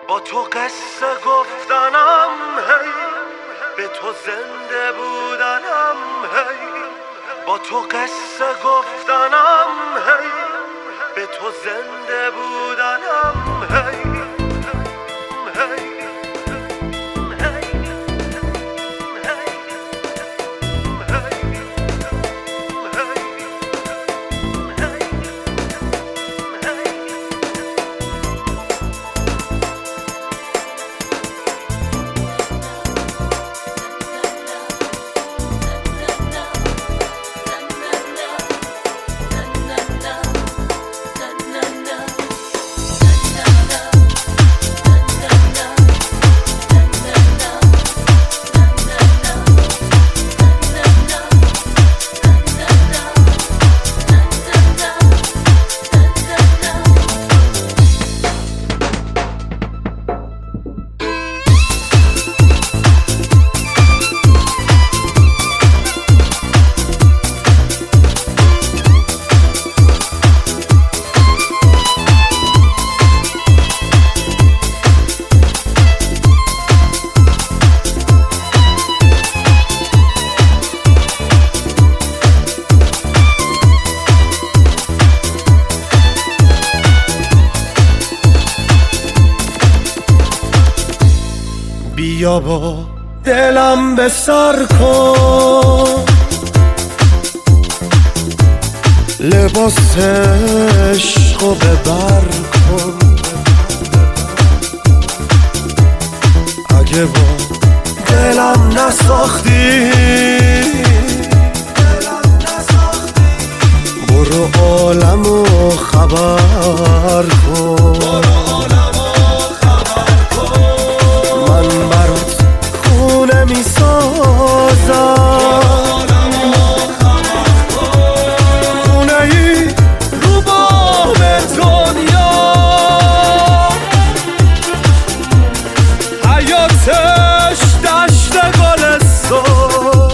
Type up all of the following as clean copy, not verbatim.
با تو قصه گفتنم هی، به تو زنده بودنم هی، با تو قصه گفتنم هی، به تو زنده بودنم هی. بیا با دلم به سر کن، لباس عشقو ببر کن. اگه با دلم نساختی برو عالمو خبر کن. من برات خونه می سازم، خونه ای رو بام دنیا، حیاتش دشت گلستان،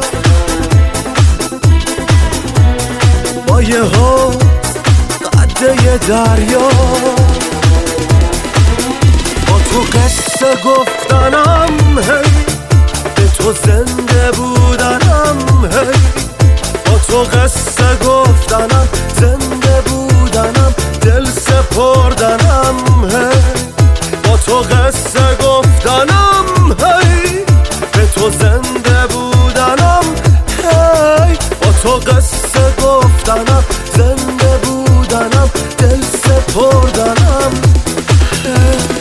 با یه حوض قده دریا. تو قصه گفتنم هی، به تو زنده بودنم هی، با تو قصه گفتنم زنده بودنم دل سپردنم هی، با تو قصه گفتنم هی، به تو زنده بودنم هی، با تو قصه گفتنم زنده بودنم دل سپردنم هی.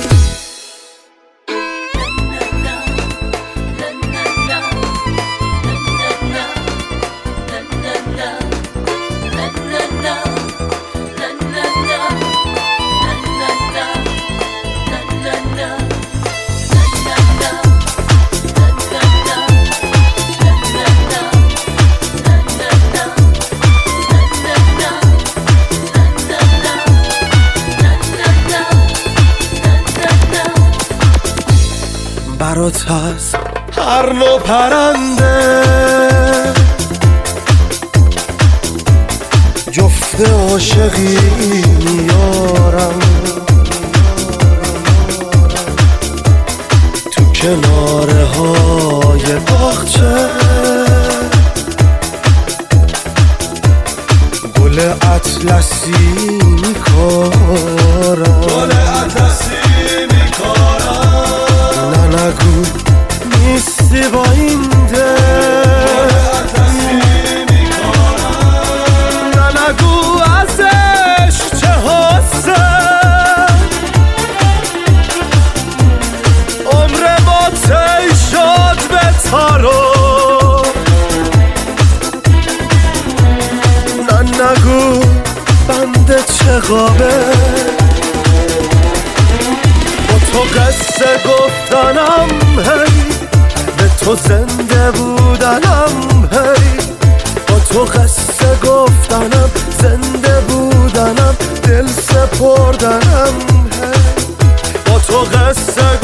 برات هست هر نوع پرنده، جفت عاشقی میارم تو کناره های باغچه. گل اطلسی میکارم، گل اطلسی میکارم. نگو نیستی با این دل، نگو ازش چه حسه، عمر با تی شد به تارو. نگو بنده چه غابه، تو قصه گفتنم هی، به تو زنده بودنم هی، با تو قصه گفتنم زنده بودنم دل سپردنم هی، با تو قصه